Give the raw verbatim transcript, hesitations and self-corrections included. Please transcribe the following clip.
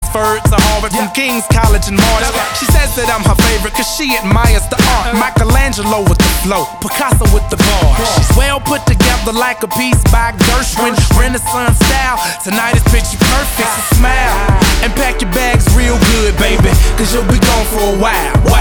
transferred to Harvard from King's College in March. She says that I'm her favorite cause she admires the art. Michelangelo with the flow, Picasso with the bar. She's well put together like a piece by Gershwin, Renaissance style. Tonight is picture perfect, so smile and pack your bags real good, baby, cause you'll be gone for a while.